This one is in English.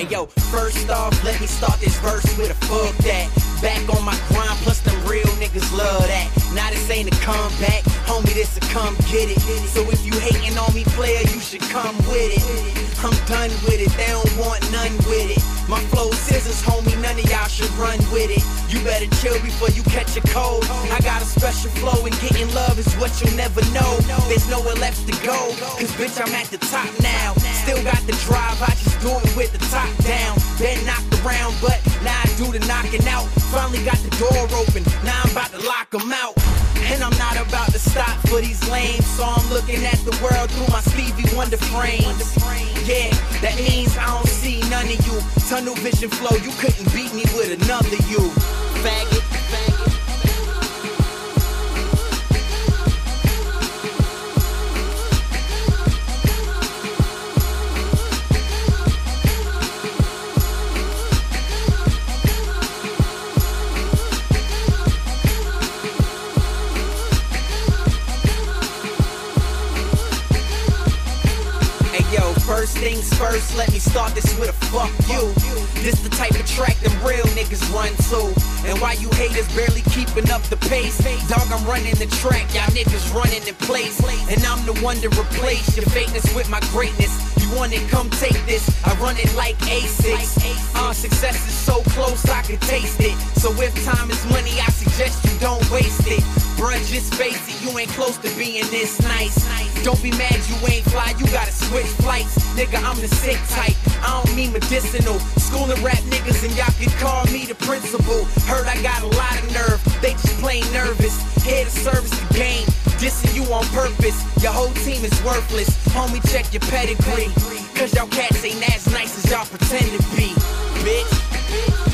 Hey yo, first off, let me start this verse with a fuck that. Back on my grind, plus them real niggas love that. Now this ain't a comeback, homie, this a come get it. So if you hating on me, player, you should come with it. I'm done with it, they don't want none with it. My flow scissors, homie, none of y'all should run with it. You better chill before you catch a cold. I got a special flow and getting love is what you'll never know. There's nowhere left to go, cause bitch I'm at the top now. Still got the drive, I just do it with the top down. Been knocked around, but now I do the knocking out. Finally got the door open, now I'm about to lock them out. And I'm not about to stop for these lames, so I'm looking at the world through my Stevie Wonder frame. Yeah, that means I don't see none of you. Tunnel vision flow, you couldn't beat me with another you. Faggot, faggot. First things first, let me start this with a fuck you. This the type of track them real niggas run to. And why you haters barely keeping up the pace? Dog, I'm running the track, y'all niggas running in place. And I'm the one to replace your fakeness with my greatness. You want it, come take this, I run it like A6. Success is so close, I can taste it. So if time is money, I suggest you don't waste it. Bruh, just face it, you ain't close to being this nice. Don't be mad you ain't fly, you gotta switch flights. Nigga, I'm the sick type, I don't mean medicinal. School of rap niggas and y'all can call me the principal. Heard I got a lot of nerve, they just plain nervous. Here to service the game, dissing you on purpose. Your whole team is worthless, homie check your pedigree. Cause y'all cats ain't as nice as y'all pretend to be, bitch.